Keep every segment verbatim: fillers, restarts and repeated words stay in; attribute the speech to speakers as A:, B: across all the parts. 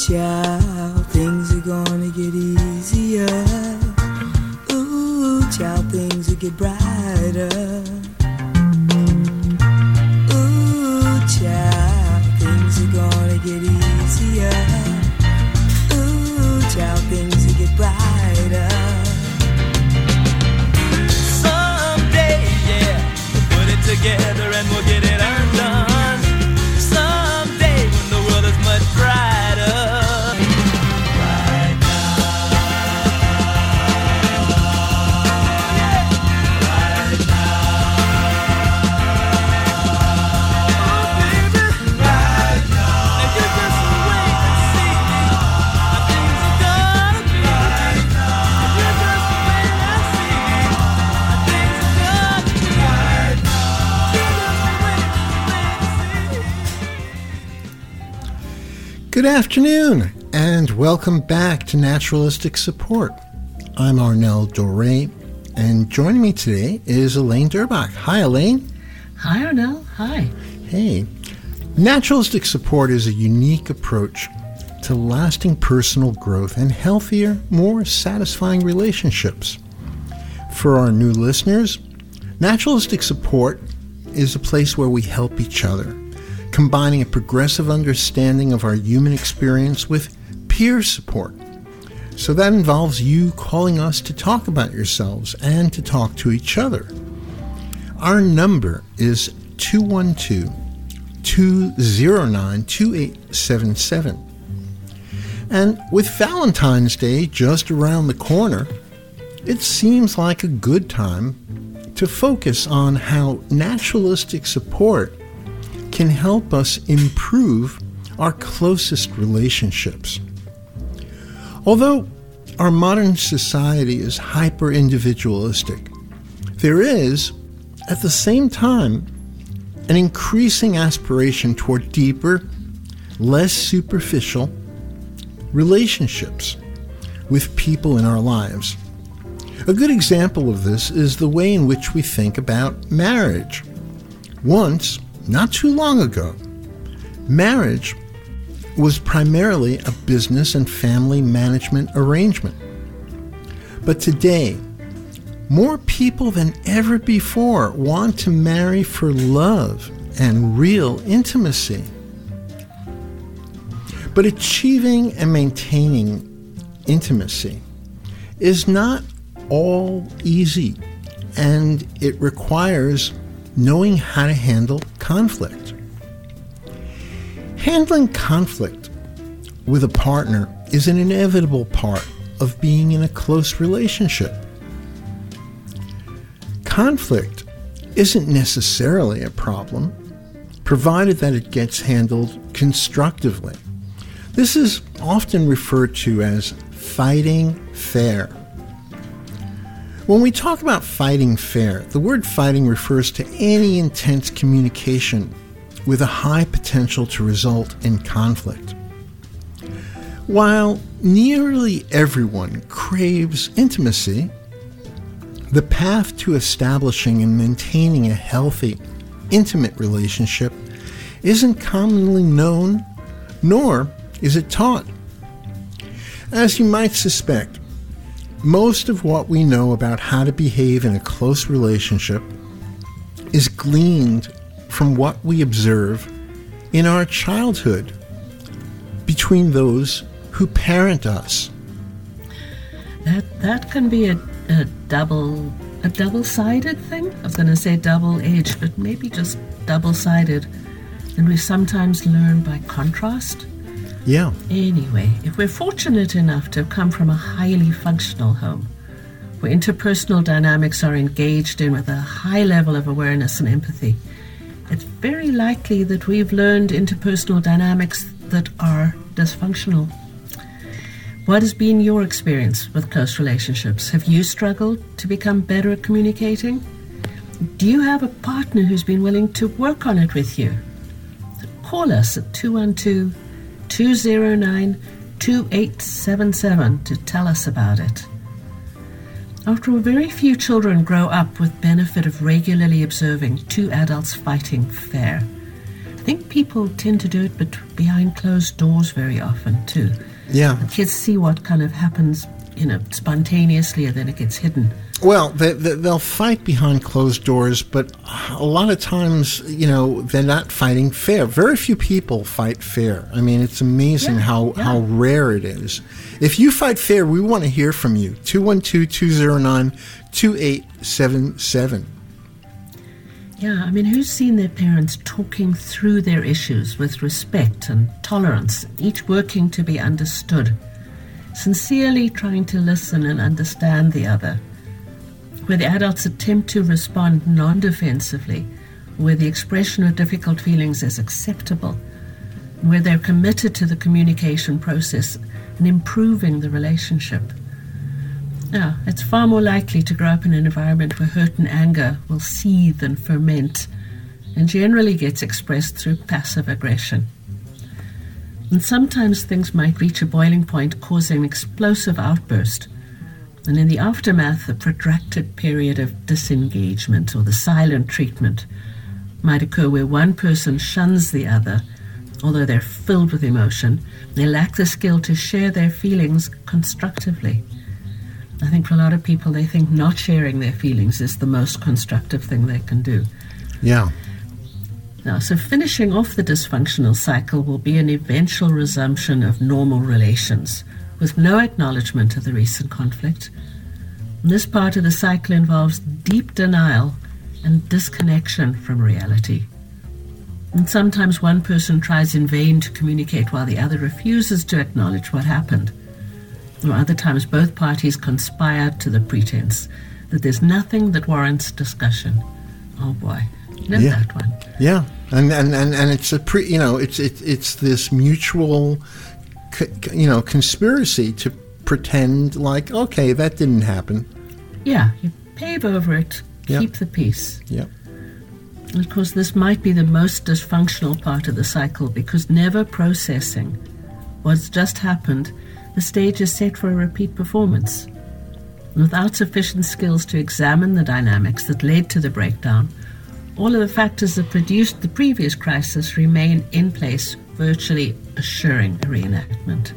A: child, things are gonna get easier. Ooh, child, things will get brighter. Ooh, child, things are gonna get easier. Ooh, child, things will get brighter. Someday, yeah, we'll put it together and we'll get it undone. Someday when the world is much brighter. Right now, yeah. Right now, oh baby, right now. And you just wait and see how things are gonna be. Right now, and you just wait and see how things are gonna be. Right now, you just wait, wait and see.
B: Good afternoon, and welcome back to Naturalistic Support. I'm Arnel Doré, and joining me today is Elaine Durbach. Hi, Elaine.
C: Hi, Arnel. Hi.
B: Hey. Naturalistic Support is a unique approach to lasting personal growth and healthier, more satisfying relationships. For our new listeners, Naturalistic Support is a place where we help each other, combining a progressive understanding of our human experience with peer support. So that involves you calling us to talk about yourselves and to talk to each other. Our number is two one two, two zero nine, two eight seven seven. And with Valentine's Day just around the corner, it seems like a good time to focus on how naturalistic support can help us improve our closest relationships. Although our modern society is hyper-individualistic, there is, at the same time, an increasing aspiration toward deeper, less superficial relationships with people in our lives. A good example of this is the way in which we think about marriage. Once, not too long ago, marriage was primarily a business and family management arrangement. But today, more people than ever before want to marry for love and real intimacy. But achieving and maintaining intimacy is not all easy, and it requires knowing how to handle conflict. Handling conflict with a partner is an inevitable part of being in a close relationship. Conflict isn't necessarily a problem, provided that it gets handled constructively. This is often referred to as fighting fair. When we talk about fighting fair, the word fighting refers to any intense communication with a high potential to result in conflict. While nearly everyone craves intimacy, the path to establishing and maintaining a healthy, intimate relationship isn't commonly known, nor is it taught. As you might suspect, most of what we know about how to behave in a close relationship is gleaned from what we observe in our childhood between those who parent us.
C: That that can be a, a double a double-sided thing. I was going to say double-edged, but maybe just double-sided. And we sometimes learn by contrast.
B: Yeah.
C: Anyway, if we're fortunate enough to have come from a highly functional home, where interpersonal dynamics are engaged in with a high level of awareness and empathy, it's very likely that we've learned interpersonal dynamics that are dysfunctional. What has been your experience with close relationships? Have you struggled to become better at communicating? Do you have a partner who's been willing to work on it with you? Call us at two one two, two zero nine, two eight seven seven to tell us about it. After all, very few children grow up with benefit of regularly observing two adults fighting fair. think people tend to do it bet- behind closed doors very often too.
B: Yeah.
C: Kids see what kind of happens, you know, spontaneously, and then it gets hidden.
B: Well, they, they, they'll fight behind closed doors, but a lot of times, you know, they're not fighting fair. Very few people fight fair. I mean, it's amazing
C: Yeah,
B: how,
C: yeah.
B: how rare it is. If you fight fair, we want to hear from you. two one two, two zero nine, two eight seven seven.
C: Yeah, I mean, who's seen their parents talking through their issues with respect and tolerance, each working to be understood, sincerely trying to listen and understand the other, where the adults attempt to respond non-defensively, where the expression of difficult feelings is acceptable, and where they're committed to the communication process and improving the relationship. Yeah, it's far more likely to grow up in an environment where hurt and anger will seethe and ferment, and generally gets expressed through passive aggression. And sometimes things might reach a boiling point, causing an explosive outburst, and in the aftermath, a protracted period of disengagement or the silent treatment might occur where one person shuns the other, although they're filled with emotion. They lack the skill to share their feelings constructively. I think for a lot of people, they think not sharing their feelings is the most constructive thing they can do.
B: Yeah.
C: Now, so finishing off the dysfunctional cycle will be an eventual resumption of normal relations, with no acknowledgement of the recent conflict. And this part of the cycle involves deep denial and disconnection from reality. And sometimes one person tries in vain to communicate while the other refuses to acknowledge what happened. Or other times both parties conspire to the pretense that there's nothing that warrants discussion. Oh boy, you know
B: Yeah.
C: that one.
B: Yeah. And, and, and, and it's a pre, you know, it's, it, it's this mutual, co- you know, conspiracy to pretend like, okay, that didn't happen.
C: Yeah, you pave over it,
B: Yeah.
C: keep the peace.
B: Yeah.
C: And of course, this might be the most dysfunctional part of the cycle, because never processing what's just happened, the stage is set for a repeat performance. And without sufficient skills to examine the dynamics that led to the breakdown, all of the factors that produced the previous crisis remain in place, virtually assuring a reenactment.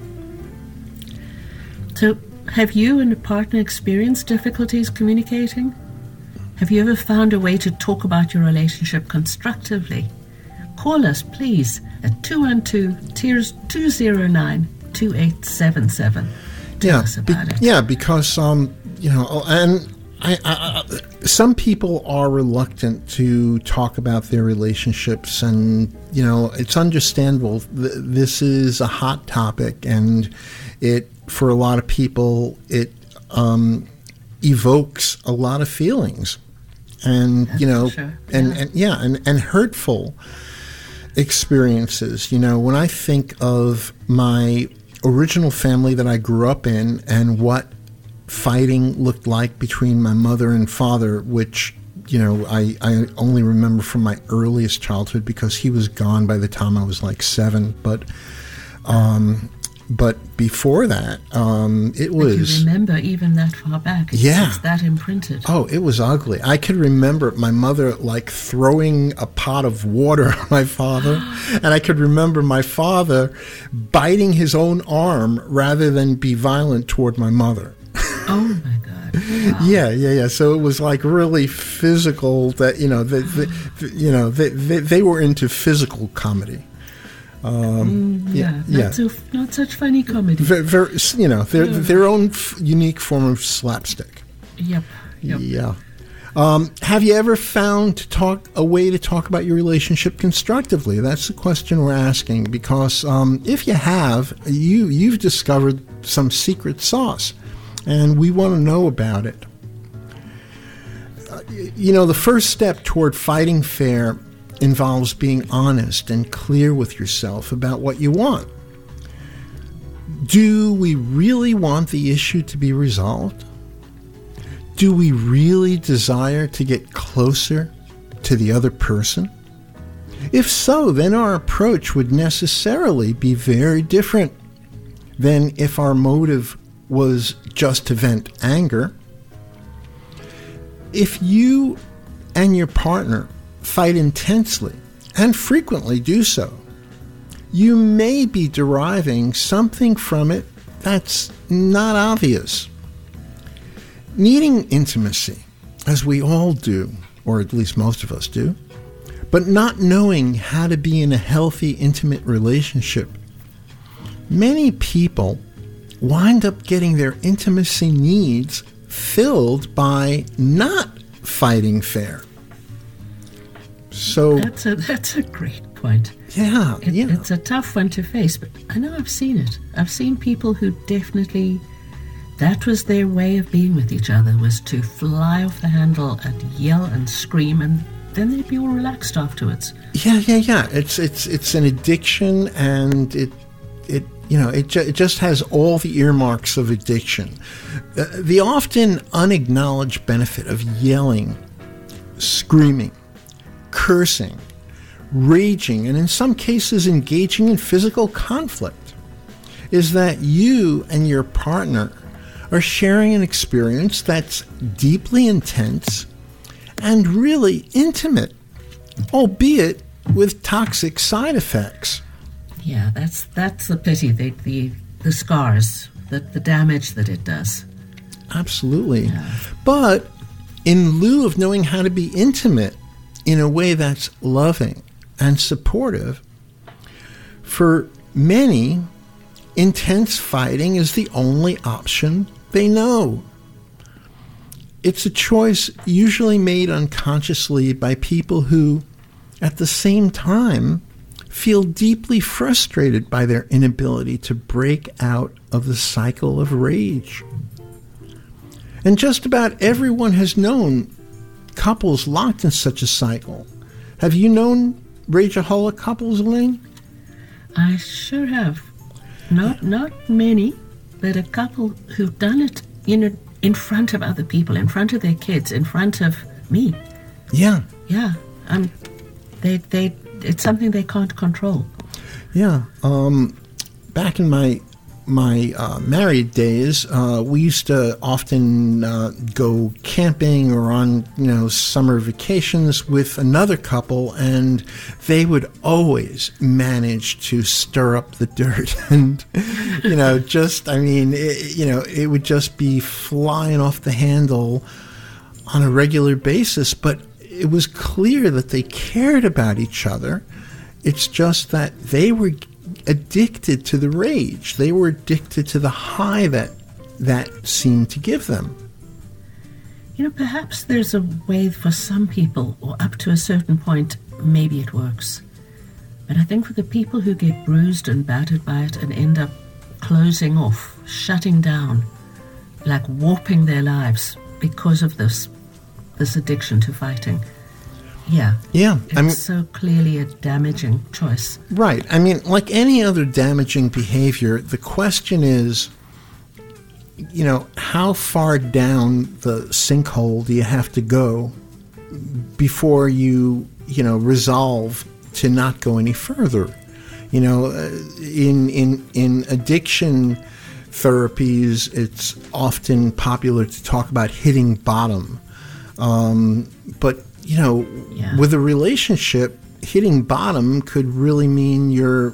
C: So, have you and a partner experienced difficulties communicating? Have you ever found a way to talk about your relationship constructively? Call us, please, at two one two, two zero nine, two eight seven seven. Tell
B: Yeah,
C: us
B: be-
C: about it.
B: yeah, because um, you know, and I, I, I, some people are reluctant to talk about their relationships, and you know, it's understandable. Th- This is a hot topic, and it for a lot of people it um, evokes a lot of feelings, and
C: That's
B: you know,
C: for sure.
B: and
C: Yeah.
B: and yeah, and and hurtful experiences. You know, when I think of my original family that I grew up in and what fighting looked like between my mother and father, which, you know, I, I only remember from my earliest childhood because he was gone by the time I was like seven. But um, but before that, um, it
C: But
B: was...
C: you remember even that far back. It's,
B: Yeah.
C: it's that imprinted.
B: Oh, it was ugly. I could remember my mother like throwing a pot of water on my father, and I could remember my father biting his own arm rather than be violent toward my mother.
C: Oh my God. Wow.
B: Yeah, yeah, yeah. So it was like really physical. That you know, the, the, the, you know, they, they they were into physical comedy.
C: Mm, yeah,
B: yeah, yeah.
C: Not, so, not such funny comedy.
B: Very, very, you know, their
C: Yeah.
B: their own f- unique form of slapstick.
C: Yep. Yep.
B: Yeah. Um, have you ever found to talk a way to talk about your relationship constructively? That's the question we're asking, because um, if you have, you you've discovered some secret sauce, and we want to know about it. Uh, y- you know, the first step toward fighting fair involves being honest and clear with yourself about what you want. Do we really want the issue to be resolved? Do we really desire to get closer to the other person? If so, then our approach would necessarily be very different than if our motive was just to vent anger. If you and your partner fight intensely and frequently do so, you may be deriving something from it that's not obvious. Needing intimacy, as we all do, or at least most of us do, but not knowing how to be in a healthy, intimate relationship, many people wind up getting their intimacy needs filled by not fighting fair. So
C: That's a that's a great point.
B: yeah,
C: It,
B: yeah.
C: It's a tough one to face, but I know I've seen it. I've seen people who definitely, that was their way of being with each other, was to fly off the handle and yell and scream, and then they'd be all relaxed afterwards.
B: Yeah, yeah, yeah. It's it's it's an addiction, and it it you know it ju- it just has all the earmarks of addiction. Uh, the often unacknowledged benefit of yelling, screaming, cursing, raging, and in some cases engaging in physical conflict is that you and your partner are sharing an experience that's deeply intense and really intimate, albeit with toxic side effects.
C: Yeah, that's that's the pity, the the, the scars, the, the damage that it does.
B: Absolutely.
C: Yeah.
B: But in lieu of knowing how to be intimate in a way that's loving and supportive, for many, intense fighting is the only option they know. It's a choice usually made unconsciously by people who, at the same time, feel deeply frustrated by their inability to break out of the cycle of rage. And just about everyone has known couples locked in such a cycle. Have you known rageaholic couples, Elaine?
C: I sure have. Not not many, but a couple who've done it, you know, in front of other people, in front of their kids, in front of me.
B: Yeah,
C: Yeah, um, they they it's something they can't control.
B: yeah. Um, back in my my uh, married days, uh, we used to often uh, go camping or on you know summer vacations with another couple, and they would always manage to stir up the dirt, and you know just I mean it, you know it would just be flying off the handle on a regular basis, but it was clear that they cared about each other. It's just that they were addicted to the rage. They were addicted to the high that that seemed to give them.
C: You know, perhaps there's a way for some people, or up to a certain point, maybe it works. But I think for the people who get bruised and battered by it and end up closing off, shutting down, like warping their lives because of this, this addiction to fighting. Yeah.
B: Yeah,
C: It's
B: I mean,
C: so clearly a damaging choice.
B: right. I mean, like any other damaging behavior, the question is, you know, how far down the sinkhole do you have to go before you, you know, resolve to not go any further? You know, uh, in in in addiction therapies, it's often popular to talk about hitting bottom, um, but you know,
C: Yeah.
B: with a relationship, hitting bottom could really mean you're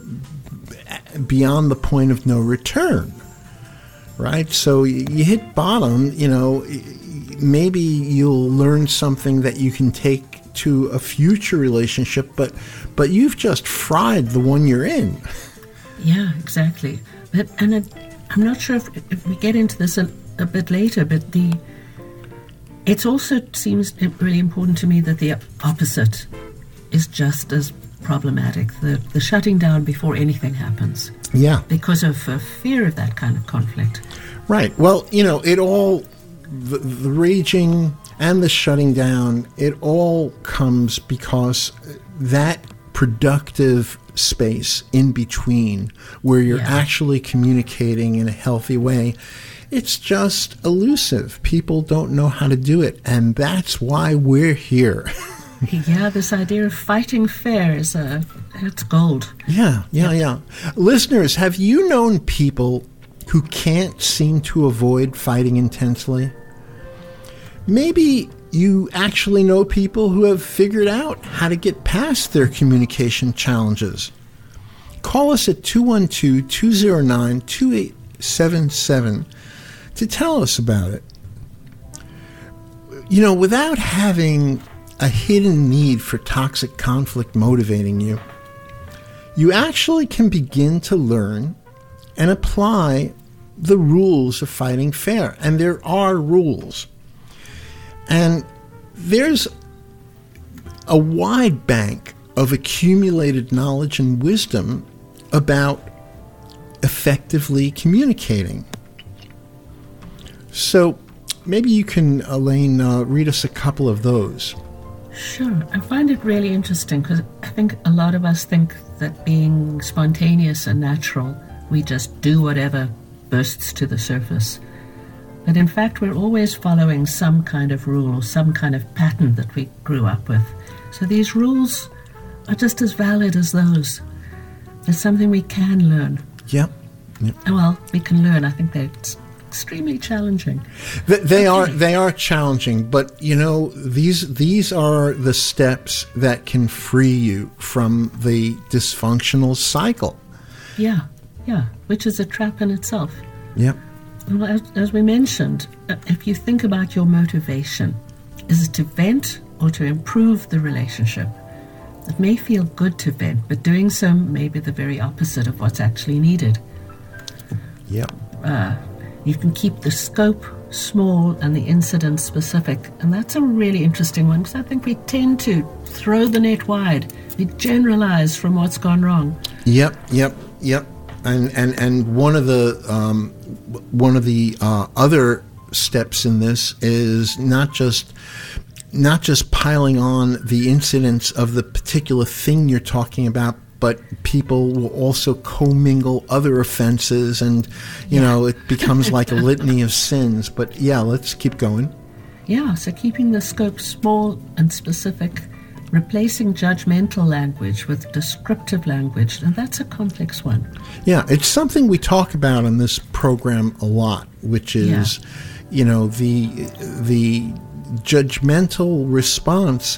B: beyond the point of no return, right? So y- you hit bottom, you know, y- maybe you'll learn something that you can take to a future relationship, but but you've just fried the one you're in.
C: Yeah, exactly. But and it, I'm not sure if, if we get into this a, a bit later, but the it also seems really important to me that the opposite is just as problematic. The the shutting down before anything happens
B: Yeah.
C: because of uh, fear of that kind of conflict.
B: Right. Well, you know, it all, the, the raging and the shutting down, it all comes because that productive space in between where you're
C: Yeah.
B: actually communicating in a healthy way, it's just elusive. People don't know how to do it, and that's why we're here.
C: Yeah, this idea of fighting fair is a it's gold.
B: Yeah, yeah, yeah. Listeners, have you known people who can't seem to avoid fighting intensely? Maybe you actually know people who have figured out how to get past their communication challenges. Call us at two one two, two zero nine, two eight seven seven to tell us about it. You know, without having a hidden need for toxic conflict motivating you, you actually can begin to learn and apply the rules of fighting fair. And there are rules. And there's a wide bank of accumulated knowledge and wisdom about effectively communicating. So maybe you can, Elaine, uh, read us a couple of those.
C: Sure. I find it really interesting because I think a lot of us think that being spontaneous and natural, we just do whatever bursts to the surface. But in fact, we're always following some kind of rule or some kind of pattern that we grew up with. So these rules are just as valid as those. It's something we can learn.
B: Yep. yep.
C: Well, we can learn. I think they're extremely challenging.
B: They, they are they are challenging, but you know, these these are the steps that can free you from the dysfunctional cycle.
C: Yeah, yeah, which is a trap in itself.
B: Yep.
C: Well, as, as we mentioned, if you think about your motivation, is it to vent or to improve the relationship? It may feel good to vent, but doing so may be the very opposite of what's actually needed.
B: Yep.
C: Uh, you can keep the scope small and the incident specific, and that's a really interesting one because I think we tend to throw the net wide. We generalize from what's gone wrong.
B: Yep, yep, yep. And and and one of the um, one of the uh, other steps in this is not just not just piling on the incidents of the particular thing you're talking about, but people will also commingle other offenses, and you
C: yeah.
B: know, it becomes like a litany of sins. But yeah, let's keep going.
C: Yeah, so keeping the scope small and specific, replacing judgmental language with descriptive language, and that's a complex one.
B: Yeah, it's something we talk about on this program a lot, which is, yeah. you know, the the judgmental response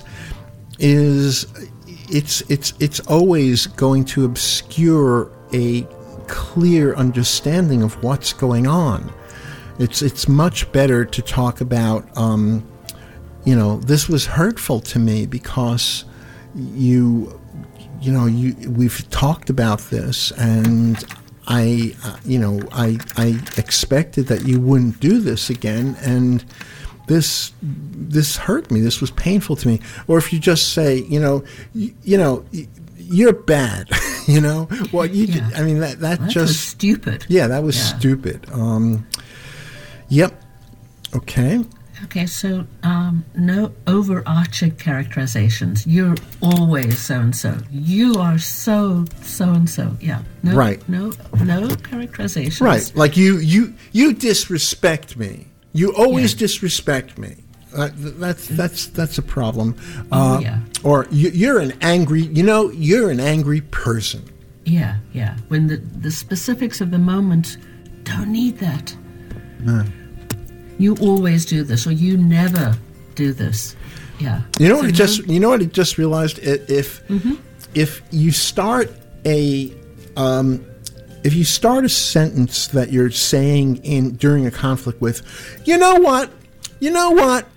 B: is it's it's it's always going to obscure a clear understanding of what's going on. It's it's much better to talk about, um, you know, this was hurtful to me because you, you know, you we've talked about this, and I, uh, you know, I I expected that you wouldn't do this again, and this this hurt me. This was painful to me. Or if you just say, you know, you, you know, you're bad, you know, well, you,
C: yeah.
B: I mean that that
C: well, that
B: just
C: was stupid.
B: Yeah, that was
C: yeah.
B: stupid. Um, yep. Okay.
C: Okay, so um, no overarching characterizations. You're always so and so. You are so so and so. Yeah. No,
B: right.
C: No. No characterizations.
B: Right. Like you you you disrespect me. You always
C: yeah.
B: disrespect me. Uh, that's that's that's a problem.
C: Oh,
B: uh,
C: yeah.
B: Or you, you're an angry. You know, you're an angry person.
C: Yeah, yeah. When the the specifics of the moment don't need that.
B: No.
C: You always do this, or you never do this. Yeah.
B: You know
C: so
B: what? I
C: no,
B: just you know what I just realized. If
C: mm-hmm.
B: if you start a um, if you start a sentence that you're saying in during a conflict with, you know what, you know what.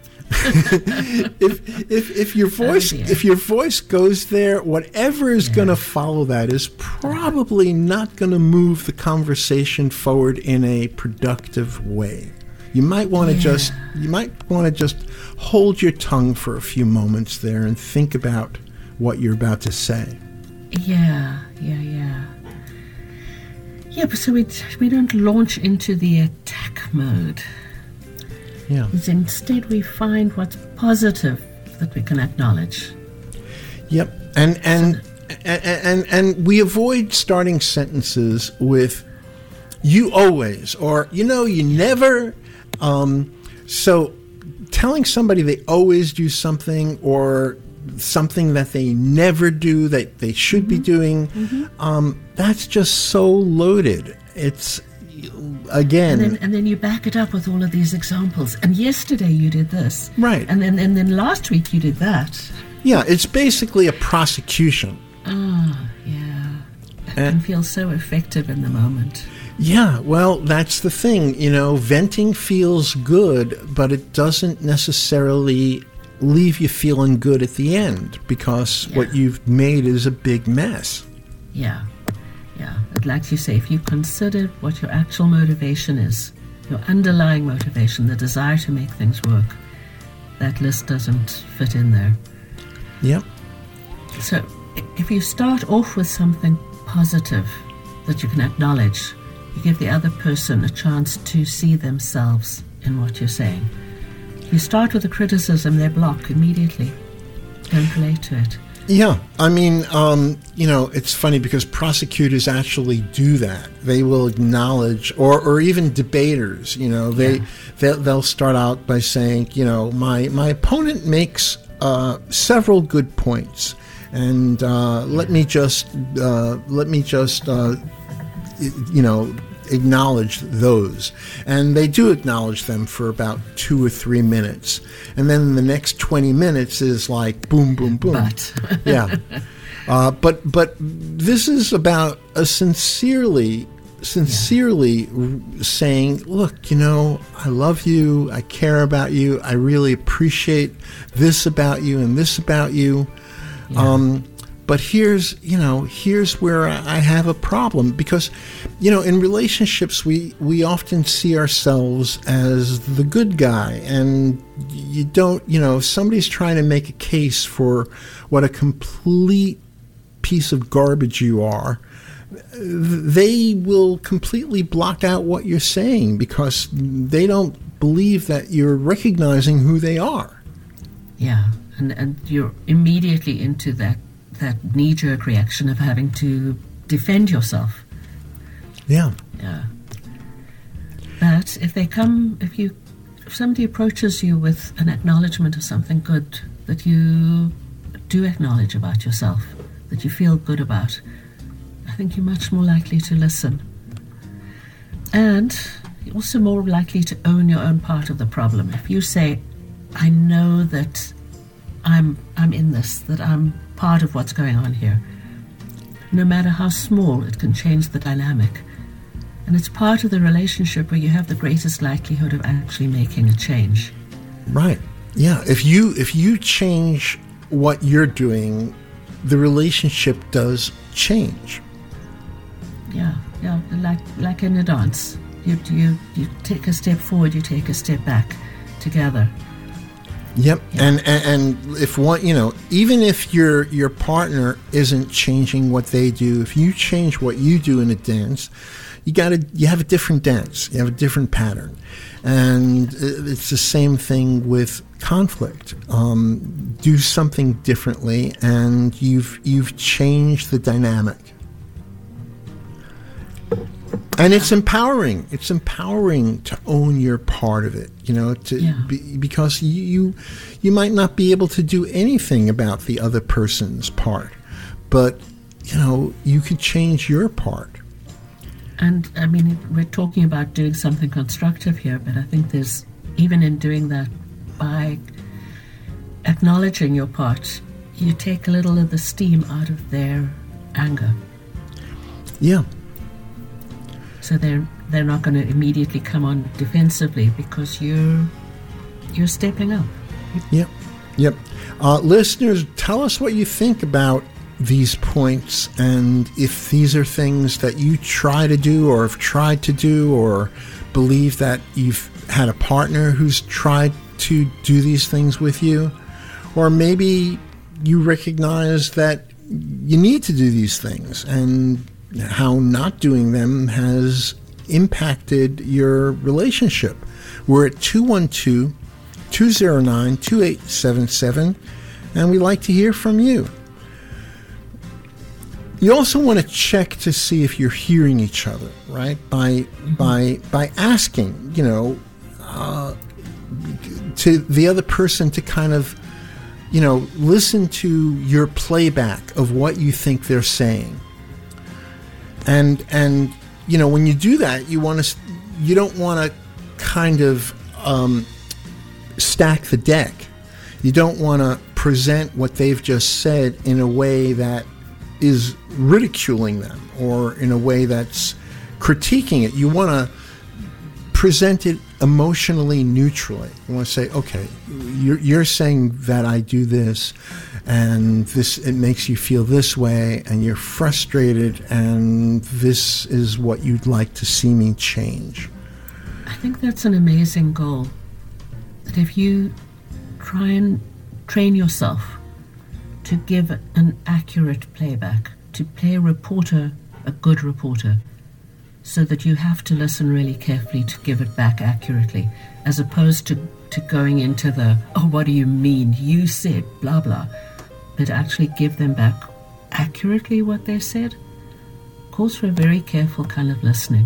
B: if if if your voice
C: oh,
B: if your voice goes there, whatever is yeah. going to follow that is probably not going to move the conversation forward in a productive way. You might want to
C: yeah.
B: just you might want to just hold your tongue for a few moments there and think about what you're about to say.
C: Yeah, yeah, yeah. Yeah, but so we we don't launch into the attack mode.
B: Yeah.
C: Instead, we find what's positive that we can acknowledge.
B: Yep, and and and and, and we avoid starting sentences with "you always" or "you know you never." Um, so, telling somebody they always do something or something that they never do that they should mm-hmm. be doing, mm-hmm. um, that's just so loaded. It's again,
C: And then, and then you back it up with all of these examples. And yesterday you did this.
B: Right.
C: And then, and then last week you did that.
B: yeah, it's basically a prosecution.
C: Ah, yeah. It
B: And-
C: can feel so effective in the moment.
B: Yeah, well, that's the thing. You know, venting feels good, but it doesn't necessarily leave you feeling good at the end because
C: Yeah.
B: what you've made is a big mess.
C: Yeah. Yeah. But like you say, if you consider what your actual motivation is, your underlying motivation, the desire to make things work, that list doesn't fit in there.
B: Yep.
C: So i- if you start off with something positive that you can acknowledge, you give the other person a chance to see themselves in what you're saying. You start with a criticism, they block immediately. Don't relate to it.
B: Yeah, I mean, um, you know, it's funny because prosecutors actually do that. They will acknowledge, or, or even debaters, you know, they,
C: Yeah.
B: they'll, they'll start out by saying, you know, my, my opponent makes uh, several good points, and uh, let me just, uh, let me just, uh, you know, acknowledge those. And they do acknowledge them for about two or three minutes. And then the next twenty minutes is like boom, boom, boom.
C: But
B: Yeah. Uh, but but this is about a sincerely, sincerely r- saying, look, you know, I love you. I care about you. I really appreciate this about you and this about you. Um, but here's, you know, here's where I I have a problem because, you know, in relationships, we, we often see ourselves as the good guy, and you don't, you know, if somebody's trying to make a case for what a complete piece of garbage you are, they will completely block out what you're saying because they don't believe that you're recognizing who they are.
C: yeah, and, and you're immediately into that, that knee-jerk reaction of having to defend yourself.
B: Yeah.
C: Yeah. But if they come, if you, if somebody approaches you with an acknowledgement of something good that you do acknowledge about yourself, that you feel good about, I think you're much more likely to listen. And you're also more likely to own your own part of the problem. If you say, I know that I'm I'm in this, that I'm part of what's going on here, no matter how small, it can change the dynamic. And it's part of the relationship where you have the greatest likelihood of actually making a change.
B: Right. Yeah. If you if you change what you're doing, the relationship does change.
C: Yeah, yeah, like like in a dance. You you you take a step forward, you take a step back together.
B: Yep.
C: Yeah.
B: And, and and if one, you know, even if your your partner isn't changing what they do, if you change what you do in a dance, you got to you have a different dance. You have a different pattern. And it's the same thing with conflict. Um, do something differently, and you've you've changed the dynamic. And it's empowering. It's empowering to own your part of it, you know, to
C: Yeah.
B: be, because you, you you might not be able to do anything about the other person's part, but you know you could change your part.
C: And I mean, we're talking about doing something constructive here, but I think there's, even in doing that, by acknowledging your part, you take a little of the steam out of their anger.
B: Yeah,
C: So they're they're not going to immediately come on defensively because you're you're stepping up.
B: yep, yep. Uh, listeners, tell us what you think about these points, and if these are things that you try to do or have tried to do, or believe that you've had a partner who's tried to do these things with you, or maybe you recognize that you need to do these things and how not doing them has impacted your relationship. We're at two one two, two zero nine, two eight seven seven, and we'd like to hear from you. You also want to check to see if you're hearing each other, right? By mm-hmm. by by asking, you know, uh, to the other person to kind of, you know, listen to your playback of what you think they're saying, and and you know, when you do that, you want to, you don't want to kind of um, stack the deck. You don't want to present what they've just said in a way that is ridiculing them or in a way that's critiquing it. You want to present it emotionally neutrally. You want to say, okay, you're, you're saying that I do this and this, it makes you feel this way and you're frustrated and this is what you'd like to see me change.
C: I think that's an amazing goal. That if you try and train yourself to give an accurate playback, to play a reporter, a good reporter, so that you have to listen really carefully to give it back accurately, as opposed to, to going into the, oh, what do you mean? You said blah, blah. But actually give them back accurately what they said calls for a very careful kind of listening.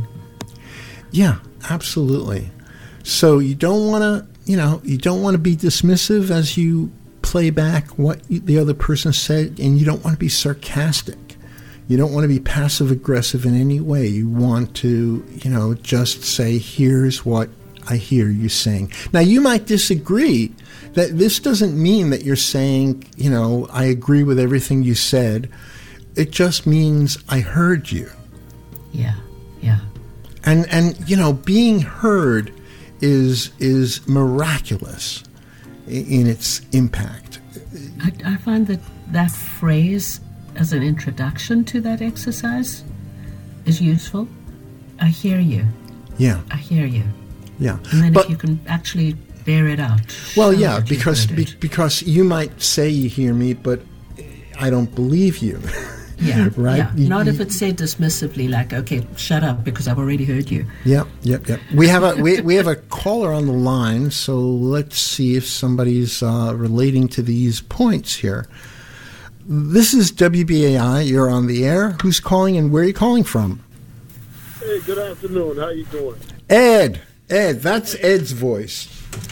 B: Yeah, absolutely. So you don't want to, you know, you don't want to be dismissive as you play back what the other person said, and you don't want to be sarcastic. You don't want to be passive aggressive in any way. You want to, you know, just say, here's what I hear you saying. Now, you might disagree. That this doesn't mean that you're saying, you know, I agree with everything you said. It just means I heard you.
C: Yeah, yeah.
B: And, and you know, being heard is is miraculous in, in its impact.
C: I, I find that that phrase as an introduction to that exercise is useful. I hear you.
B: Yeah.
C: I hear you.
B: Yeah.
C: And then
B: but,
C: if you can actually bear it out.
B: Well,
C: show
B: yeah,
C: that you
B: because
C: heard
B: be,
C: it.
B: because you might say you hear me, but I don't believe you.
C: Yeah,
B: right?
C: yeah.
B: You-
C: Not
B: you-
C: if it's said dismissively, like, okay, shut up because I've already heard you.
B: Yep, yep, yep. We have a we, we have a caller on the line, so let's see if somebody's uh, relating to these points here. This is W B A I. You're on the air. Who's calling and where are you calling from?
D: Hey, good afternoon. How you doing?
B: Ed. Ed. That's Ed's voice.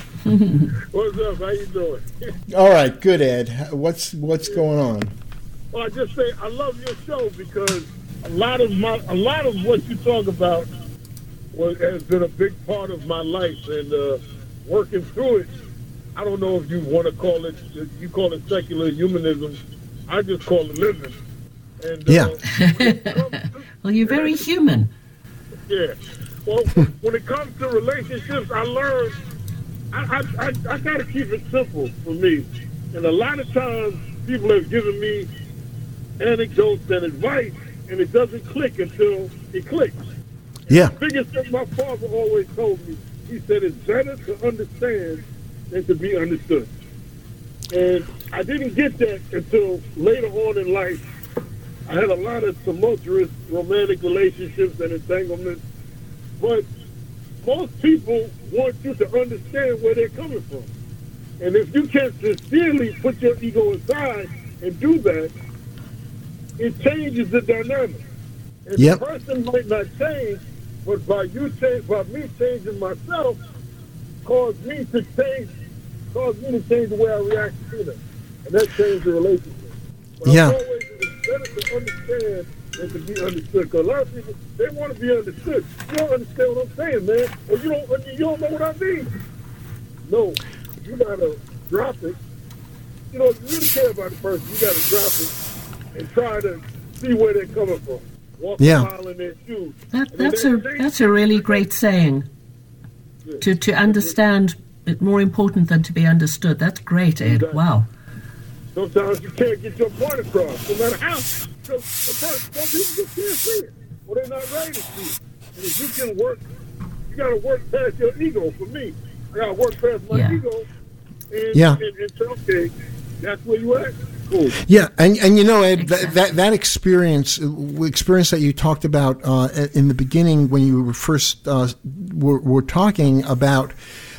D: What's up? How you doing?
B: All right, good, Ed. What's what's going on?
D: Well, I just say I love your show because a lot of my a lot of what you talk about was, has been a big part of my life, and uh, working through it. I don't know if you want to call it, you call it secular humanism. I just call it living. And, uh,
B: Yeah.
D: when it comes to-
C: Well, you're very human.
D: Yeah. Well, when it comes to relationships, I learned I, I, I, I got to keep it simple for me. And a lot of times, people have given me anecdotes and advice, and it doesn't click until it clicks.
B: Yeah.
D: The biggest thing my father always told me, he said, it's better to understand than to be understood. And I didn't get that until later on in life. I had a lot of tumultuous romantic relationships and entanglements, but most people want you to understand where they're coming from. And if you can sincerely put your ego aside and do that, it changes the dynamic. And
B: Yep.
D: the person might not change, but by you change, by me changing myself, caused me to change, caused me to change the way I react to them, and that changed the relationship. But
B: Yeah.
D: I'm always, it's better to understand than to be understood. Because a lot of people, they want to be understood. You don't understand what I'm saying, man, or you don't, you don't know what I mean. No, you gotta drop it. You know, if you really care about the person, you gotta drop it and try to see where they're coming from. Walk
B: Yeah.
D: a mile in their shoes.
C: That,
D: And then
C: that's
D: they-
C: a
D: they-
C: that's a really great saying. To to understand it more important than to be understood. That's great, Ed.
D: Exactly.
C: Wow.
D: Sometimes you can't get your point across, no matter how. Because the first, some people just can't see it, or they're not ready to see it. And if you can work, you got to work past your ego. For me, I got to work past my
C: Yeah.
D: ego and,
B: Yeah.
D: and, and say, okay, that's where you at. Cool.
B: Yeah, and and you know, Ed,
C: Exactly.
B: that, that that experience, uh, experience that you talked about uh, in the beginning when you were first uh, were, were talking about,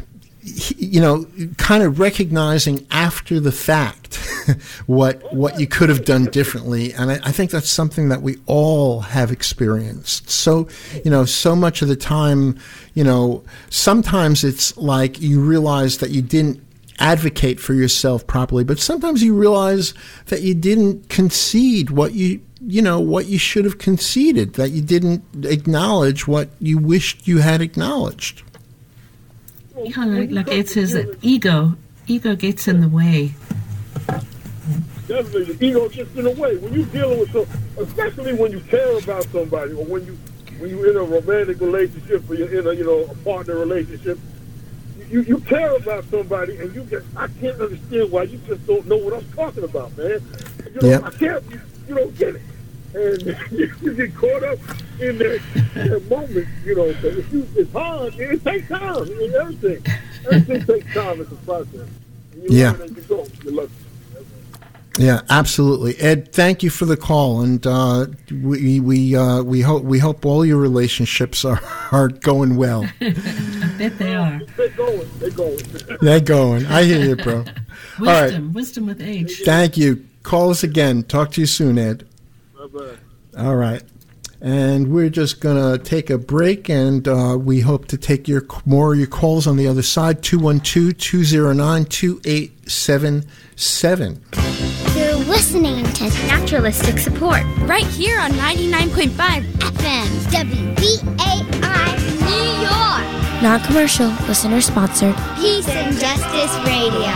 B: you know, kind of recognizing after the fact what what you could have done differently, and I, I think that's something that we all have experienced. So, you know, so much of the time, you know, sometimes it's like you realize that you didn't advocate for yourself properly, but sometimes you realize that you didn't concede what you, you know, what you should have conceded, that you didn't acknowledge what you wished you had acknowledged.
C: Yeah, like, like it says that ego, ego gets in the way.
D: Definitely, the ego gets in the way. When you're dealing with some, especially when you care about somebody, or when you when you're in a romantic relationship, or you're in a you know a partner relationship, you you care about somebody, and you just I can't understand why you just don't know what I'm talking about, man. You know,
B: Yep.
D: I can't. You, you don't get it, and you, you get caught up in that, that moment. You know, so if you, it's hard. It takes time. I mean, everything, everything takes time. It's a process. And you
B: Yeah.
D: learn as you go. You're lucky.
B: Yeah, absolutely, Ed. Thank you for the call, and uh, we we uh, we hope we hope all your relationships are, are going well.
C: I bet they are.
D: They're going. They're going.
B: They're going. I hear you, bro.
C: Wisdom,
B: All right.
C: wisdom with age.
B: Thank you. Call us again. Talk to you soon, Ed.
D: Bye-bye.
B: All right. And we're just going to take a break, and uh, we hope to take your more of your calls on the other side, two one two, two zero nine, two eight seven seven.
E: You're listening to Naturalistic Support
F: Right here on ninety-nine point five.
E: F M W B A I New York.
F: Non-commercial, listener sponsored.
E: Peace and Justice Radio.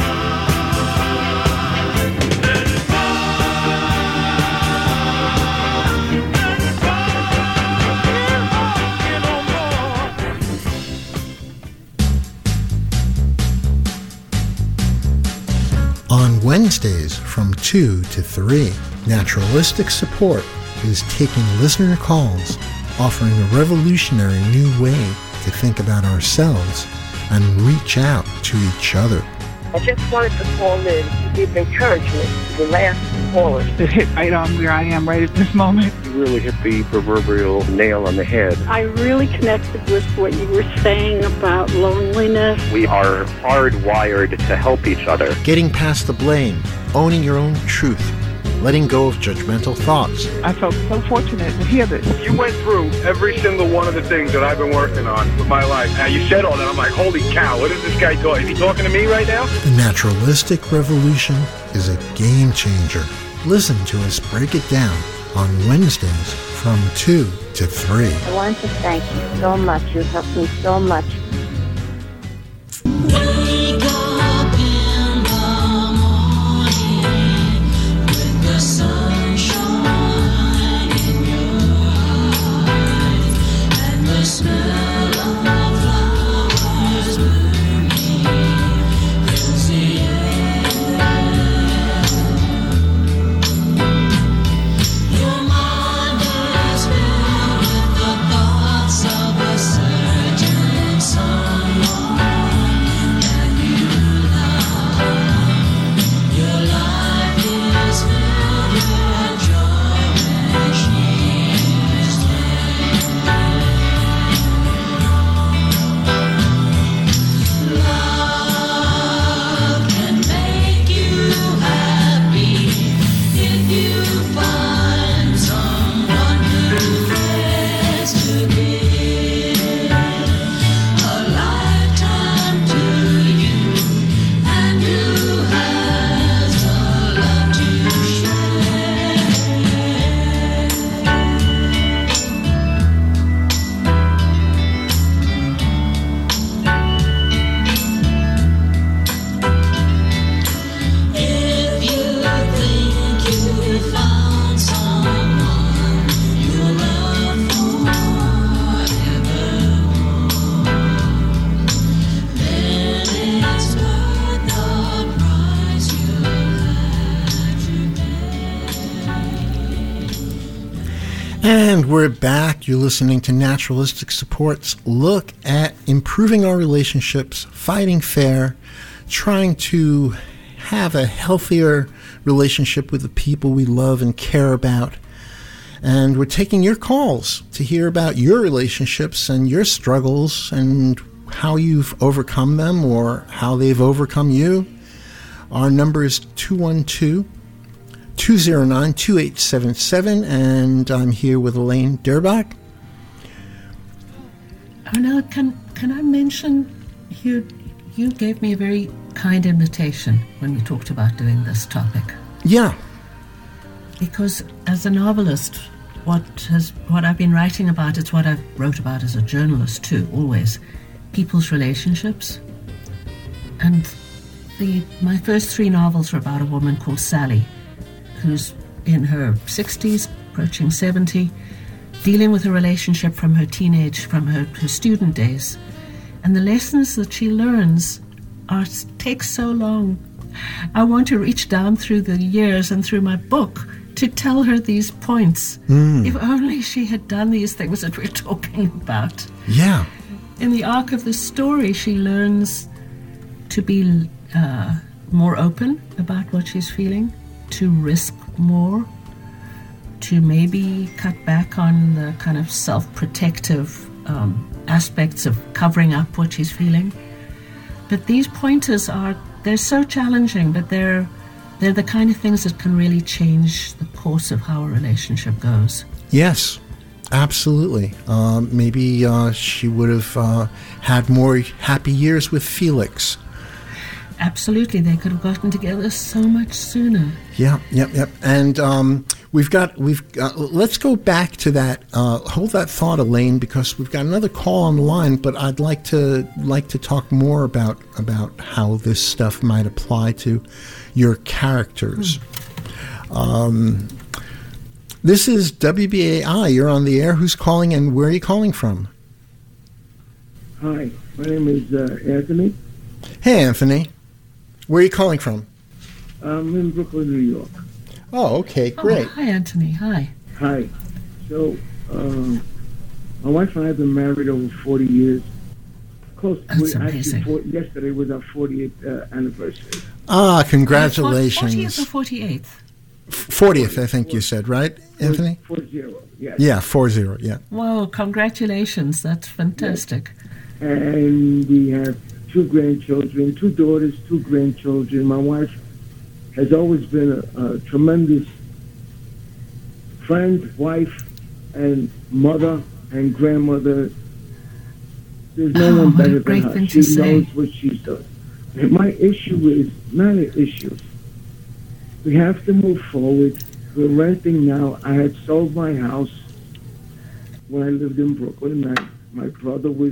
B: On Wednesdays from two to three, Naturalistic Support is taking listener calls, offering a revolutionary new way to think about ourselves and reach out to each other.
G: I just wanted to call in to give encouragement to the last caller.
H: It hit right on where I am right at this moment.
I: You really hit the proverbial nail on the head.
J: I really connected with what you were saying about loneliness.
I: We are hardwired to help each other.
B: Getting past the blame, owning your own truth, letting go of judgmental thoughts.
H: I felt so fortunate to hear this.
K: You went through every single one of the things that I've been working on with my life. Now, you said all that. I'm like, holy cow, what is this guy doing? Is he talking to me right now?
B: The naturalistic revolution is a game changer. Listen to us break it down on Wednesdays from two to three.
G: I want to thank you so much. You helped me so much.
A: Wake up in the morning with the sunshine in your eyes and the smell of flowers blooming fills the air. Your mind is filled with the thoughts of a certain someone that you love. Your life is filled with joy when she's there. Love can make you happy if you find someone who cares to give a lifetime to you and who has a love to share. If you think you found someone you'll love forevermore, then it's worth the price you'll have to pay.
B: And we're back. You're listening to Naturalistic Support's look at improving our relationships, fighting fair, trying to have a healthier relationship with the people we love and care about. And we're taking your calls to hear about your relationships and your struggles and how you've overcome them or how they've overcome you. Our number is two one two, two zero nine, two eight seven seven, and I'm here with Elaine Durbach.
C: Oh no, can can I mention you? You gave me a very kind invitation when we talked about doing this topic.
B: Yeah.
C: Because as a novelist, what has what I've been writing about, it's what I wrote about as a journalist too, always. People's relationships. And the my first three novels are about a woman called Sally, who's in her sixties, approaching seventy, dealing with a relationship from her teenage, from her, her student days. And the lessons that she learns are take so long. I want to reach down through the years and through my book to tell her these points.
B: Mm.
C: If only she had done these things that we're talking about.
B: Yeah.
C: In the arc of the story, she learns to be uh, more open about what she's feeling, to risk more, to maybe cut back on the kind of self-protective um, aspects of covering up what she's feeling. But these pointers are, they're so challenging, but they're they're the kind of things that can really change the course of how a relationship goes.
B: Yes, absolutely. Um, maybe uh, she would have uh, had more happy years with Felix.
C: Absolutely, they could have gotten together so much sooner.
B: Yeah, yep, yep. And um, we've got we've uh, let's go back to that. Uh, hold that thought, Elaine, because we've got another call on the line. But I'd like to like to talk more about about how this stuff might apply to your characters. Mm. Um, this is W B A I. You're on the air. Who's calling, and where are you calling from?
L: Hi, my name is uh, Anthony.
B: Hey, Anthony. Where are you calling from?
L: I'm in Brooklyn, New York.
B: Oh, okay, great.
C: Oh, hi, Anthony. Hi.
L: Hi. So, um, my wife and I have been married over forty years. Close.
C: That's
L: we,
C: amazing.
L: Actually, for, yesterday was our fortieth uh, anniversary.
B: Ah, congratulations.
C: fortieth or forty-eighth?
B: fortieth, I think you said, right, Anthony?
L: Four zero, yes.
B: Yeah, four zero, yeah.
C: Whoa, congratulations. That's fantastic.
L: Yes. And we have two grandchildren, two daughters, two grandchildren. My wife has always been a, a tremendous friend, wife, and mother and grandmother. There's no
C: oh,
L: one better
C: than
L: her.
C: Thing
L: She
C: to
L: knows
C: say.
L: what she's done. And my issue is not an issue. We have to move forward. We're renting now. I had sold my house when I lived in Brooklyn. My, my brother was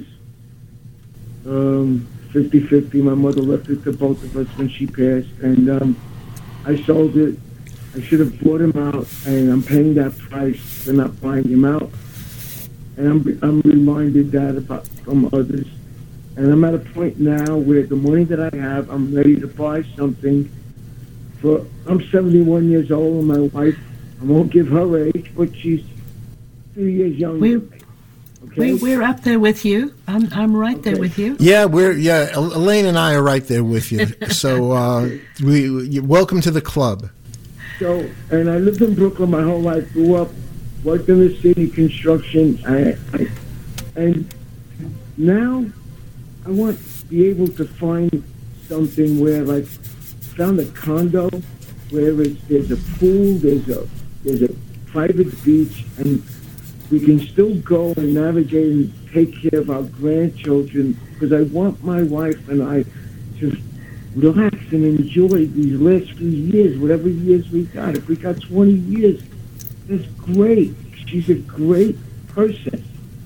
L: um, fifty-fifty. My mother left it to both of us when she passed. And um, I sold it. I should have bought him out, and I'm paying that price for not buying him out. And I'm, I'm reminded that about from others. And I'm at a point now where the money that I have, I'm ready to buy something. For I'm seventy-one years old, and my wife, I won't give her age, but she's two years younger
C: We're,
L: than me. Okay?
C: we, we're up there with you. I'm I'm right
L: Okay.
C: there with you.
B: Yeah, we're yeah. Elaine and I are right there with you. So uh, we, we welcome to the club.
L: So, and I lived in Brooklyn my whole life. Grew up, worked in the city, construction, I, I, and now I want to be able to find something where, like, found a condo where it's, there's a pool, there's a there's a private beach, and we can still go and navigate and take care of our grandchildren, because I want my wife and I to relax and enjoy these last few years, whatever years we got. If we got twenty years, that's great. She's a great person.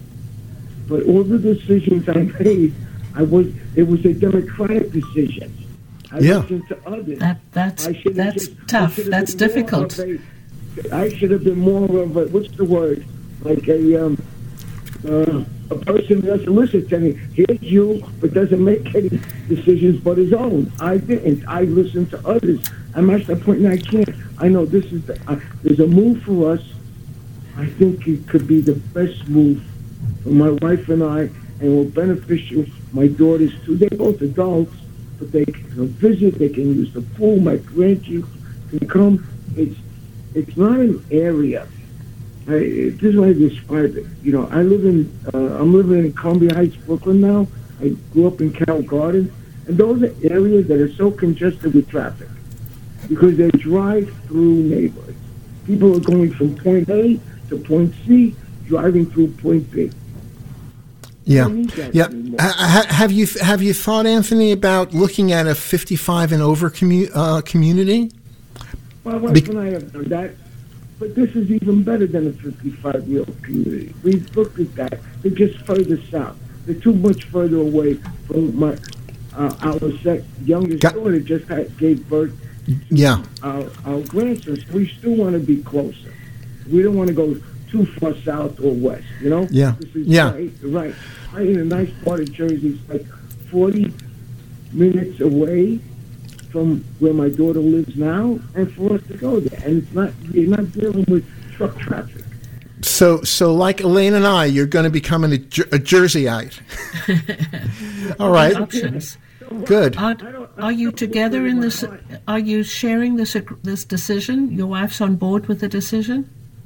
L: But all the decisions I made, I was it was a democratic decision. I
B: Yeah.
L: listened to others.
C: That that's
L: I should've
C: that's
L: just- I
C: tough.
L: should've
C: That's
L: been more
C: difficult.
L: of a- I should have been more of a, what's the word? Like a um, uh, a person who doesn't listen to me. Here's you, but doesn't make any decisions but his own. I didn't. I listened to others. I'm at the point now I can't. I know this is the, uh, there's a move for us. I think it could be the best move for my wife and I, and will beneficial. My daughters too. They're both adults, but they can visit. They can use the pool. My grandkids can come. It's it's not an area. I, this is what I describe it. You know, I live in, uh, I'm living in Columbia Heights, Brooklyn now. I grew up in Carroll Gardens, and those are areas that are so congested with traffic because they're drive-through neighborhoods. People are going from point A to point C, driving through point B.
B: Yeah,
L: don't need that
B: yeah.
L: anymore.
B: Ha- ha- have you have you thought, Anthony, about looking at a fifty-five and over commu- uh, community?
L: My wife
B: Bec-
L: and I have done that, but this is even better than a fifty-five-year-old community. We've looked at that. They're just further south. They're too much further away from my uh, our sec- youngest
B: Got-
L: daughter just had, gave birth
B: Yeah,
L: our, our grandsons. We still want to be closer. We don't want to go too far south or west, you know?
B: Yeah.
L: This is
B: Yeah.
L: Right, right. Right in a nice part of Jersey. It's like forty minutes away from where my daughter lives now, and for us to go there. And it's not, you're not dealing with truck traffic.
B: so so like Elaine and I, you're going to become an, a, Jer- a Jerseyite. All right,
C: Options.
B: good.
C: Are, are you together in this? Are you sharing this ag- this decision? Your wife's on board with the decision?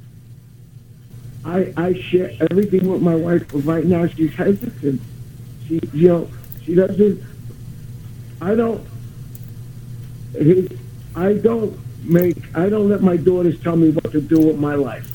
L: I, I share everything with my wife, but right now she's hesitant. She, you know, she doesn't, I don't, I don't make, I don't let my daughters tell me what to do with my life.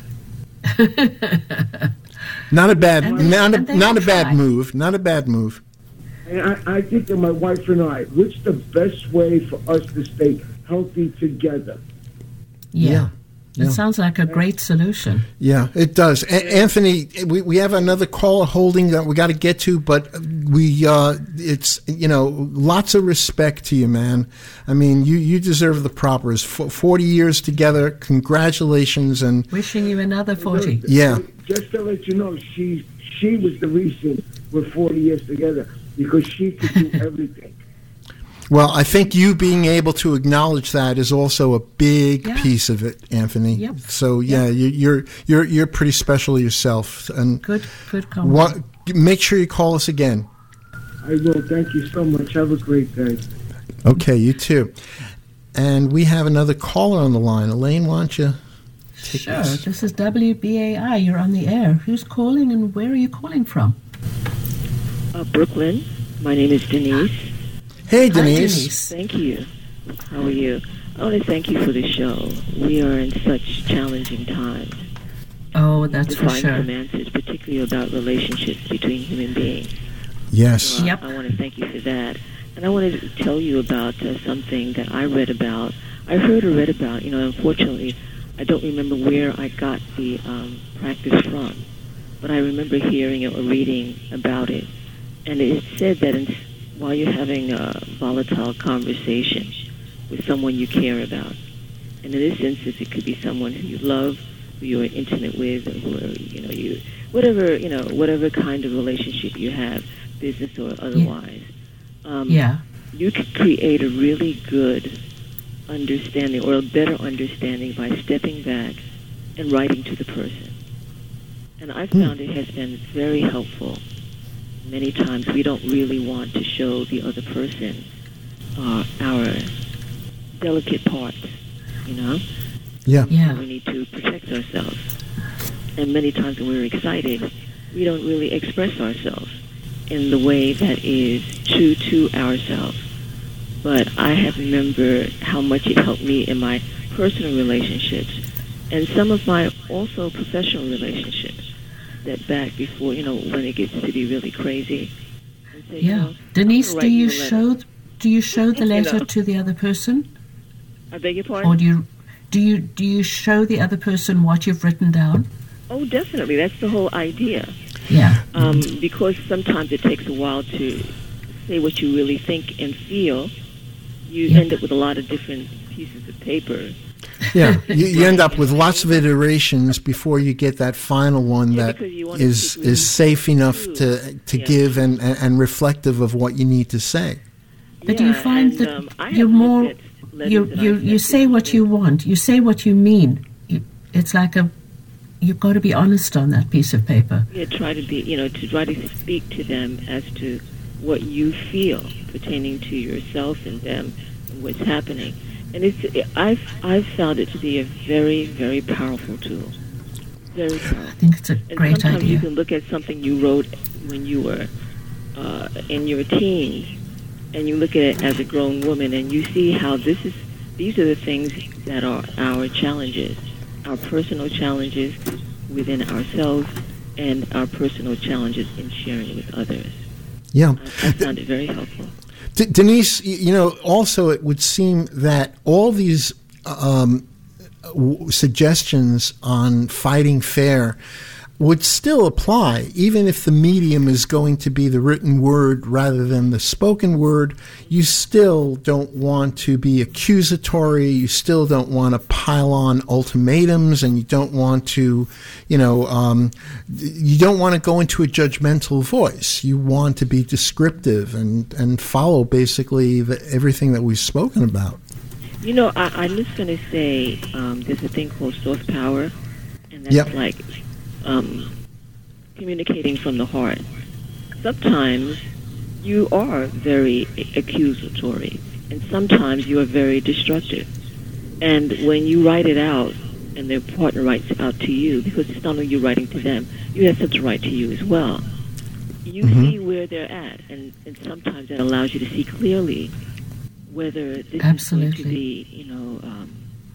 B: Not a bad,
C: And they-
B: not
C: and
B: a,
C: they
B: not a
C: try.
B: bad move. Not a bad move.
L: And I, I think that my wife and I, what's the best way for us to stay healthy together?
C: Yeah.
B: Yeah.
C: It sounds like a great solution.
B: Yeah, it does. A- Anthony, we, we have another caller holding that we got to get to, but we uh, it's you know lots of respect to you, man. I mean, you, you deserve the propers. F- Forty years together, congratulations, and
C: Wishing you another forty.
B: yeah,
L: Just to let you know, she she was the reason we're forty years together, because she could do everything.
B: well, I think you being able to acknowledge that is also a big
C: Yeah.
B: piece of it, Anthony.
C: Yep.
B: So yeah, you, you're you're you're pretty special yourself, and
C: Good, good comment.
B: what, make sure you call us again.
L: I will. Thank you so much. Have a great day.
B: Okay, you too. And we have another caller on the line. Elaine, why don't you take
C: Sure.
B: this?
C: This is W B A I. You're on the air. Who's calling and where are you calling from?
M: Uh, Brooklyn. My name is Denise.
B: Hey,
C: Hi,
B: Denise.
C: Denise.
M: Thank you. How are you? I want to thank you for the show. We are in such challenging times.
C: Oh, that's
M: to
C: for
M: find
C: sure.
M: some answers, particularly about relationships between human beings.
B: Yes.
M: So I-
C: Yep.
M: I, want to thank you for that. And I wanted to tell you about uh, something that I read about. I heard or read about. You know, unfortunately, I don't remember where I got the um, practice from, but I remember hearing it or reading about it. And it said that in, while you're having a volatile conversation with someone you care about, and in this instance, it could be someone who you love, who you're intimate with, or who are, you know, you, whatever, you know, whatever kind of relationship you have, business or otherwise. Um,
C: Yeah.
M: You could create a really good understanding or a better understanding by stepping back and writing to the person. And I found it has been very helpful. Many times we don't really want to show the other person uh, our delicate parts, you know?
B: Yeah.
C: Yeah.
M: We need to protect ourselves. And many times when we're excited, we don't really express ourselves in the way that is true to ourselves. But I have remembered how much it helped me in my personal relationships and some of my also professional relationships. That back before, you know, when it gets to be really crazy. And say, you
C: Yeah.
M: know,
C: Denise,
M: I'm gonna
C: do
M: write
C: you
M: a letter.
C: show do you show the
M: You
C: letter
M: know.
C: to the other person?
M: I beg your pardon?
C: Or do you do you do you show the other person what you've written down?
M: Oh, definitely. That's the whole idea.
C: Yeah.
M: Um, because sometimes it takes a while to say what you really think and feel. You
C: Yeah.
M: end up with a lot of different pieces of paper.
B: Yeah, you, you end up with lots of iterations before you get that final one
M: Yeah,
B: that
M: because you want to
B: is
M: keep
B: is safe enough to to
M: Yeah.
B: give and, and, and reflective of what you need to say.
C: But do you
M: Yeah,
C: find
M: and,
C: that
M: um, I
C: you're
M: have
C: more
M: looked at letters
C: you
M: that
C: you
M: I've
C: you
M: sent
C: say
M: to
C: what you
M: people.
C: want. You say what you mean. You, it's like a you've got to be honest on that piece of paper.
M: Yeah, try to be, you know, to try to speak to them as to what you feel pertaining to yourself and them and what's happening. And it's, I've, I've found it to be a very, very powerful tool. Very powerful.
C: I think it's a
M: And
C: great
M: sometimes you
C: idea.
M: can look at something you wrote when you were uh, in your teens, and you look at it as a grown woman, and you see how this is. These are the things that are our challenges, our personal challenges within ourselves, and our personal challenges in sharing with others.
B: Yeah.
M: I, I found it very helpful.
B: D- Denise, you know, also it would seem that all these um, w- suggestions on fighting fair would still apply, even if the medium is going to be the written word rather than the spoken word. You still don't want to be accusatory. You still don't want to pile on ultimatums, and you don't want to, you know, um, you don't want to go into a judgmental voice. You want to be descriptive and, and follow basically the, everything that we've spoken about.
M: You know, I, I'm just going to say um, there's a thing called source power, and that's
B: Yep.
M: like um, communicating from the heart. Sometimes you are very accusatory, and sometimes you are very destructive. And when you write it out, and their partner writes it out to you, because it's not only you writing to them, you have something to write to you as well. You
B: Mm-hmm.
M: see where they're at, and, and sometimes that allows you to see clearly whether this
C: Absolutely.
M: is going to be, you know, um,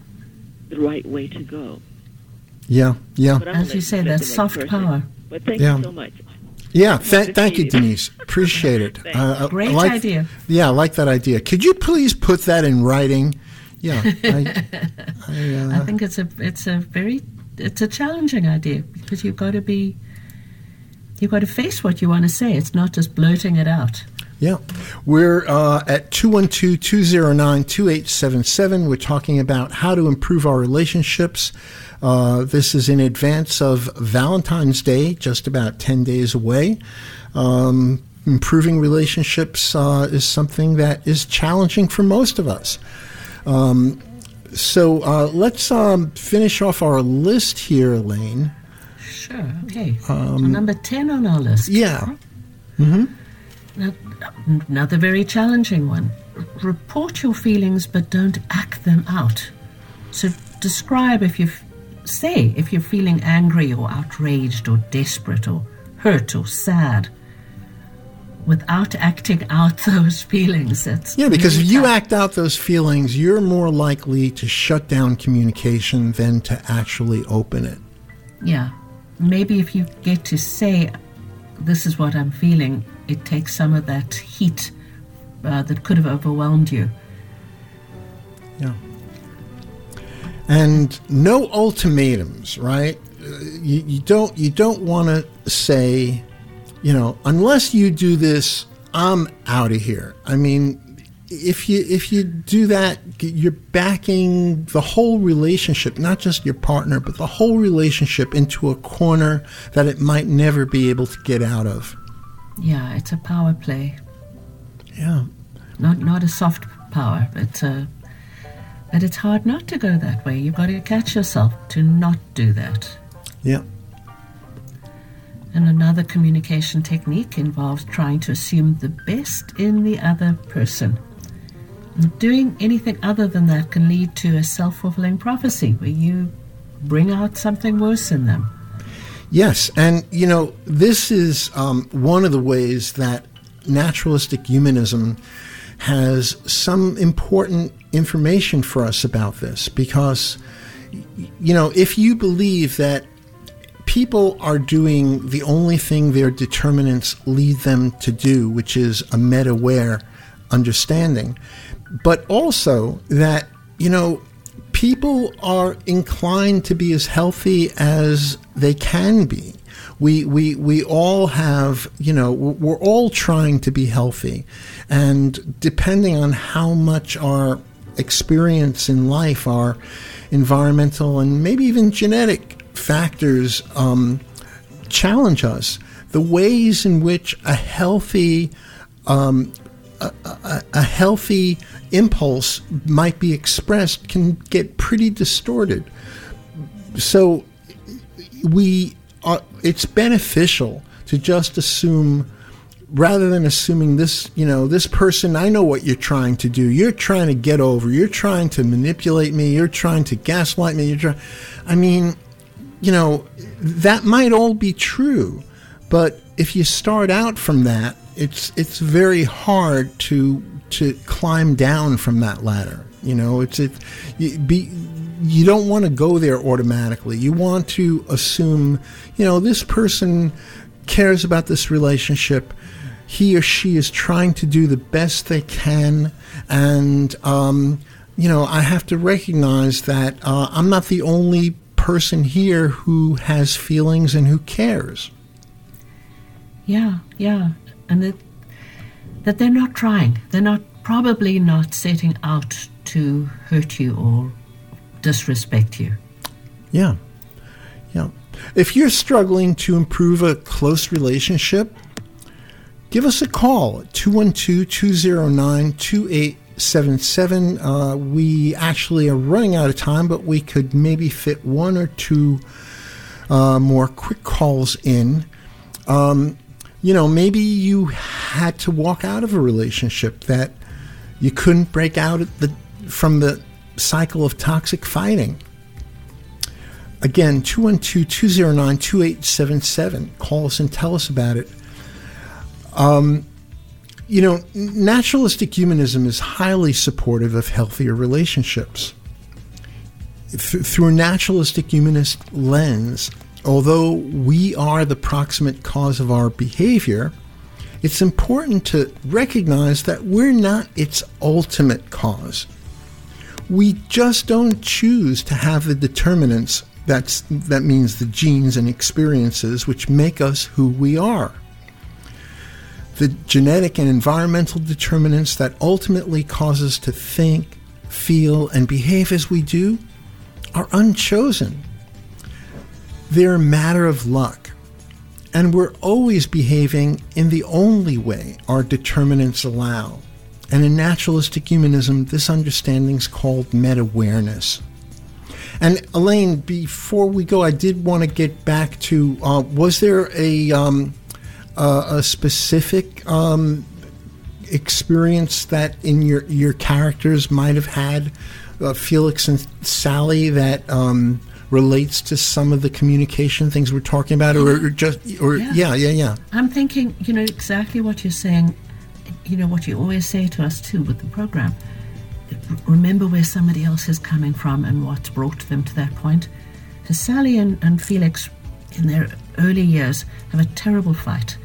M: the right way to go.
B: Yeah, yeah.
M: But I'm gonna
C: As you
M: let
C: say,
M: let
C: that's
M: the next
C: soft
M: person.
C: power.
M: But thank
B: Yeah.
M: you so much.
B: Yeah, th-
M: Good
B: thank you,
M: to meet you.
B: Denise. Appreciate it.
M: Thanks.
B: Uh, I
C: Great
B: like-
C: idea.
B: Yeah, I like that idea. Could you please put that in writing? Yeah, I, I, uh,
C: I think it's a it's a very it's a challenging idea, because you've got to be you've got to face what you want to say. It's not just blurting it out.
B: yeah. We're uh, at two one two, two zero nine, two eight seven seven. We're talking about how to improve our relationships. Uh, this is in advance of Valentine's Day, just about ten days away. Um, improving relationships uh, is something that is challenging for most of us. Um, so uh, let's um, finish off our list here, Elaine.
C: Sure. Okay.
B: Um,
C: So number ten on our list.
B: Yeah. Mm-hmm.
C: Now, another very challenging one. Report your feelings, but don't act them out. So describe if you say if you're feeling angry or outraged or desperate or hurt or sad, without acting out those feelings. That's
B: Yeah, because
C: really
B: if you
C: tough.
B: act out those feelings, you're more likely to shut down communication than to actually open it.
C: Yeah. Maybe if you get to say, this is what I'm feeling, it takes some of that heat uh, that could have overwhelmed you.
B: Yeah. And no ultimatums, right? Uh, You, you don't you don't want to say, you know, unless you do this, I'm out of here. I mean, if you if you do that, you're backing the whole relationship, not just your partner, but the whole relationship into a corner that it might never be able to get out of.
C: Yeah, it's a power play.
B: Yeah.
C: Not not a soft power, but uh, but it's hard not to go that way. You've got to catch yourself to not do that.
B: Yeah.
C: And another communication technique involves trying to assume the best in the other person. And doing anything other than that can lead to a self-fulfilling prophecy where you bring out something worse in them.
B: Yes, and you know, this is um, one of the ways that naturalistic humanism has some important information for us about this, because, you know, if you believe that people are doing the only thing their determinants lead them to do, which is a meta-aware understanding, but also that, you know, people are inclined to be as healthy as they can be. We, we, we all have, you know, we're all trying to be healthy. And depending on how much our experience in life, our environmental and maybe even genetic factors um, challenge us, the ways in which a healthy um, a, a, a healthy impulse might be expressed can get pretty distorted. So we are, it's beneficial to just assume, rather than assuming this, you know, this person, I know what you're trying to do. You're trying to get over. You're trying to manipulate me. You're trying to gaslight me. You're trying, I mean, you know, that might all be true, but if you start out from that, it's it's very hard to to climb down from that ladder. You know, it's it you be you don't want to go there automatically. You want to assume, you know, this person cares about this relationship. He or she is trying to do the best they can. And, um, you know, I have to recognize that uh, I'm not the only person here who has feelings and who cares.
C: Yeah, yeah. And that, that they're not trying. They're not probably not setting out to hurt you or disrespect you.
B: Yeah, yeah. If you're struggling to improve a close relationship, give us a call at two one two, two zero nine, two eight seven seven. Uh, we actually are running out of time, but we could maybe fit one or two uh, more quick calls in. Um, you know, maybe you had to walk out of a relationship that you couldn't break out at the, from the cycle of toxic fighting. Again, two one two, two zero nine, two eight seven seven. Call us and tell us about it. Um, you know, naturalistic humanism is highly supportive of healthier relationships. Th- through a naturalistic humanist lens, although we are the proximate cause of our behavior, it's important to recognize that we're not its ultimate cause. We just don't choose to have the determinants, that's, that means the genes and experiences, which make us who we are. The genetic and environmental determinants that ultimately cause us to think, feel, and behave as we do are unchosen. They're a matter of luck. And we're always behaving in the only way our determinants allow. And in naturalistic humanism, this understanding is called meta-awareness. And Elaine, before we go, I did want to get back to, uh, was there a, um, uh, a specific um, experience that in your, your characters might have had, uh, Felix and Sally, that um, relates to some of the communication things we're talking about, or, or just, or yeah. yeah, yeah, yeah.
C: I'm thinking, you know, exactly what you're saying, you know, what you always say to us too with the program. Remember where somebody else is coming from and what's brought them to that point. So Sally and, and Felix, in their early years, have a terrible fight.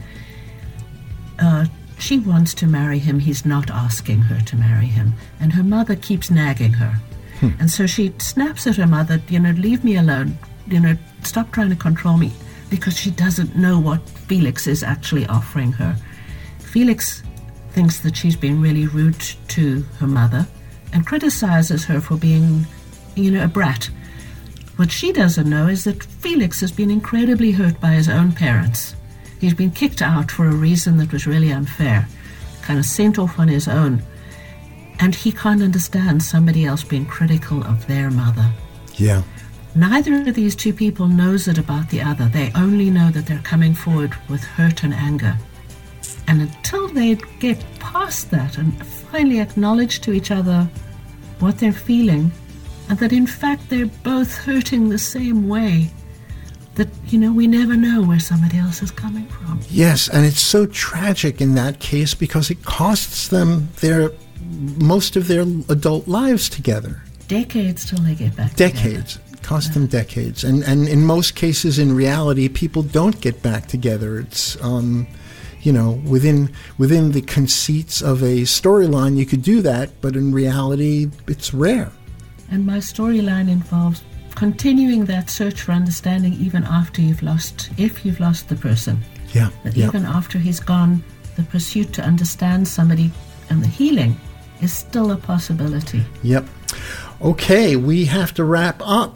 C: Uh, she wants to marry him. He's not asking her to marry him. And her mother keeps nagging her. Hmm. And so she snaps at her mother, you know, leave me alone, you know, stop trying to control me, because she doesn't know what Felix is actually offering her. Felix thinks that she's been really rude to her mother and criticizes her for being, you know, a brat. What she doesn't know is that Felix has been incredibly hurt by his own parents. He's been kicked out for a reason that was really unfair, kind of sent off on his own. And he can't understand somebody else being critical of their mother.
B: Yeah.
C: Neither of these two people knows it about the other. They only know that they're coming forward with hurt and anger. And until they get past that and finally acknowledge to each other what they're feeling, and that in fact they're both hurting the same way, that, you know, we never know where somebody else is coming from.
B: Yes, and it's so tragic in that case because it costs them their most of their adult lives together.
C: Decades till they get back
B: Decades.
C: together.
B: It costs yeah. them decades. And, and in most cases, in reality, people don't get back together. It's... Um, You know, within within the conceits of a storyline, you could do that, but in reality, it's rare.
C: And my storyline involves continuing that search for understanding even after you've lost, if you've lost the person.
B: Yeah.
C: That
B: yeah.
C: even after he's gone, the pursuit to understand somebody and the healing is still a possibility.
B: Yep. Okay, we have to wrap up.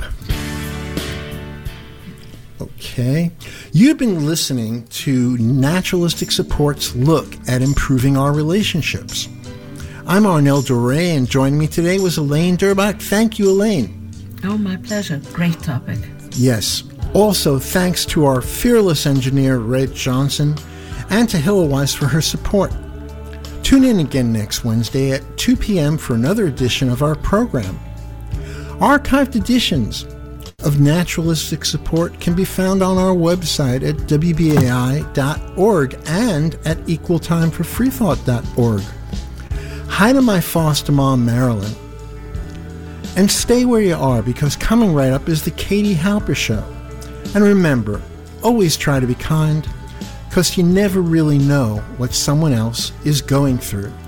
B: Okay. You've been listening to Naturalistic Support's look at improving our relationships. I'm Arnel Doré, and joining me today was Elaine Durbach. Thank you, Elaine.
C: Oh, my pleasure. Great topic.
B: Yes. Also, thanks to our fearless engineer, Red Johnson, and to Hilla Weiss for her support. Tune in again next Wednesday at two p.m. for another edition of our program. Archived editions of Naturalistic Support can be found on our website at w b a i dot org and at equal time for free thought dot org. Hi to my foster mom, Marilyn. And stay where you are, because coming right up is the Katie Halper Show. And remember, always try to be kind, because you never really know what someone else is going through.